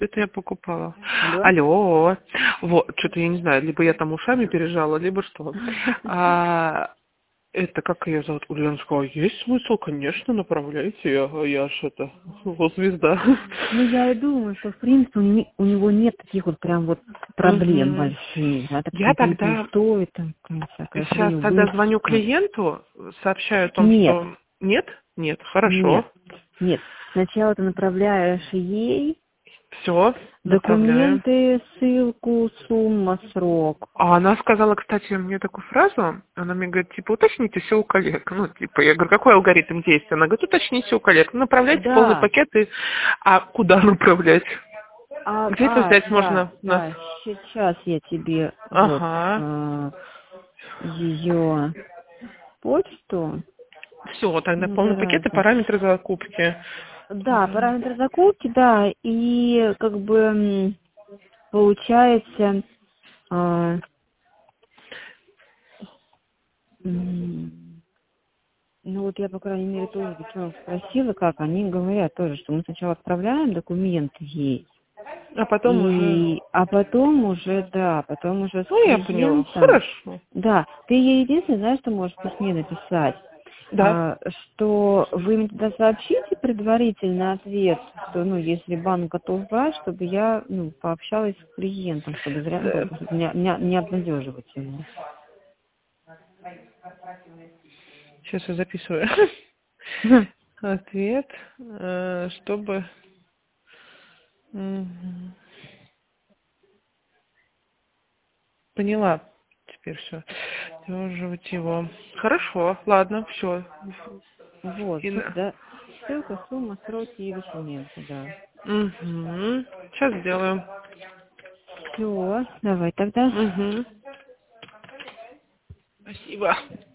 Это я покупала. Алло? Алло. Вот, что-то я не знаю, либо я там ушами пережала, либо что. Это как ее зовут? Ульяна сказала, есть смысл, конечно, направляйте. Я ж это, вот звезда. Ну, я и думаю, что, в принципе, у него нет таких вот прям вот проблем Мгм. больших. Да, так Я кредит не тогда стоит, там, всякое сейчас хрень тогда звоню выпуска. клиенту, сообщаю о том, Нет, что нет, нет, нет, хорошо, нет. Сначала ты направляешь ей все, направляю. документы, ссылку, сумма, срок. А она сказала, кстати, мне такую фразу, она мне говорит, типа, уточните все у коллег. Ну, типа, я говорю, какой алгоритм действия? Она говорит, уточните у коллег. Направляйте полный Да, пакет и... А куда направлять? Где это взять можно? Нас? да, сейчас я тебе вот Ага. ее почту. Все, тогда Ну, полный пакет и зараза. параметры закупки. Да, параметры закупки, да, и как бы получается, а, ну вот я, по крайней мере, тоже девчонок спросила, как они говорят тоже, что мы сначала отправляем документы ей, А потом уже... а потом уже, да, потом уже с Ну, я поняла. клиентом, Хорошо. да, ты ей единственное, знаешь, что можешь в письме написать, Да. что вы мне тогда сообщите предварительный ответ, что, ну, если банк готов брать, чтобы я, ну, пообщалась с клиентом, чтобы зря, ну, как бы, чтобы не обнадеживать его. Сейчас я записываю. Ответ, чтобы... Мгм. Поняла. Теперь все. Удерживать его. Хорошо, ладно, все. Вот, да, ссылка, сумма, сроки и документы, да. Угу. Сейчас сделаю. Все, давай тогда. Угу. Спасибо.